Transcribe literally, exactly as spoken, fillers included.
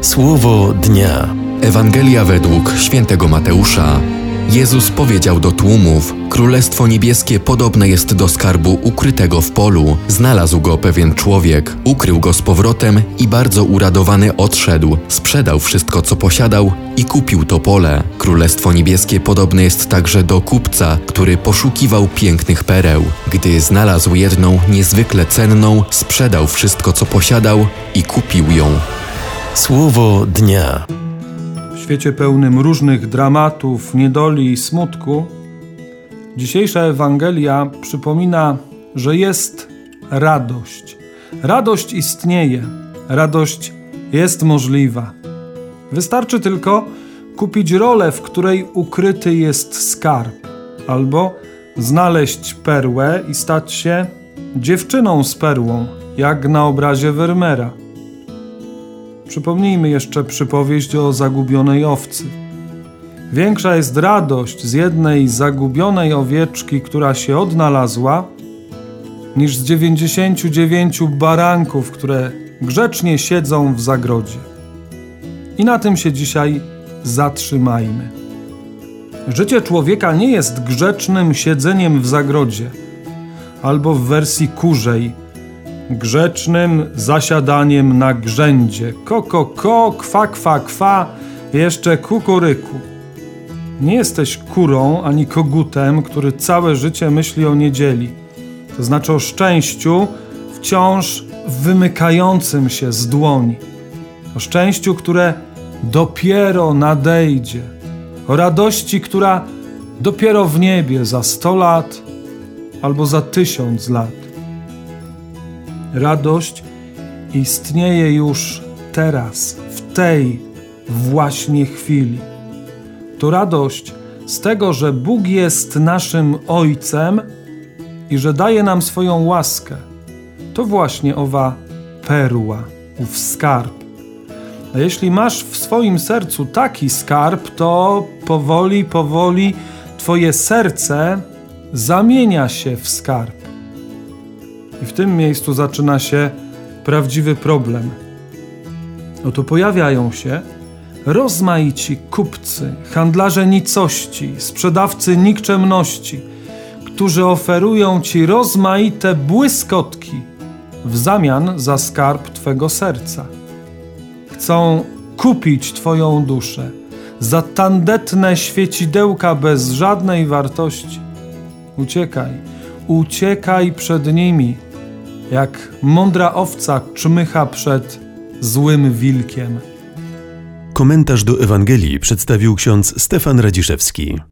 Słowo dnia. Ewangelia według świętego Mateusza. Jezus powiedział do tłumów: Królestwo niebieskie podobne jest do skarbu ukrytego w polu. Znalazł go pewien człowiek, ukrył go z powrotem i bardzo uradowany odszedł. Sprzedał wszystko, co posiadał i kupił to pole. Królestwo niebieskie podobne jest także do kupca, który poszukiwał pięknych pereł. Gdy znalazł jedną niezwykle cenną, sprzedał wszystko, co posiadał i kupił ją. Słowo dnia. W świecie pełnym różnych dramatów, niedoli i smutku, dzisiejsza Ewangelia przypomina, że jest radość. Radość istnieje, radość jest możliwa. Wystarczy tylko kupić rolę, w której ukryty jest skarb, albo znaleźć perłę i stać się dziewczyną z perłą, jak na obrazie Vermeera. Przypomnijmy jeszcze przypowieść o zagubionej owcy. Większa jest radość z jednej zagubionej owieczki, która się odnalazła, niż z dziewięćdziesięciu dziewięciu baranków, które grzecznie siedzą w zagrodzie. I na tym się dzisiaj zatrzymajmy. Życie człowieka nie jest grzecznym siedzeniem w zagrodzie, albo w wersji kurzej, grzecznym zasiadaniem na grzędzie. Ko, ko, ko, kwa, kwa, kwa, jeszcze kukuryku. Nie jesteś kurą ani kogutem, który całe życie myśli o niedzieli. To znaczy o szczęściu wciąż wymykającym się z dłoni. O szczęściu, które dopiero nadejdzie. O radości, która dopiero w niebie za sto lat albo za tysiąc lat. Radość istnieje już teraz, w tej właśnie chwili. To radość z tego, że Bóg jest naszym Ojcem i że daje nam swoją łaskę. To właśnie owa perła, ów skarb. A jeśli masz w swoim sercu taki skarb, to powoli, powoli twoje serce zamienia się w skarb. I w tym miejscu zaczyna się prawdziwy problem. Oto pojawiają się rozmaici kupcy, handlarze nicości, sprzedawcy nikczemności, którzy oferują ci rozmaite błyskotki w zamian za skarb twego serca. Chcą kupić twoją duszę za tandetne świecidełka bez żadnej wartości. Uciekaj, uciekaj przed nimi, jak mądra owca czmycha przed złym wilkiem. Komentarz do Ewangelii przedstawił ksiądz Stefan Radziszewski.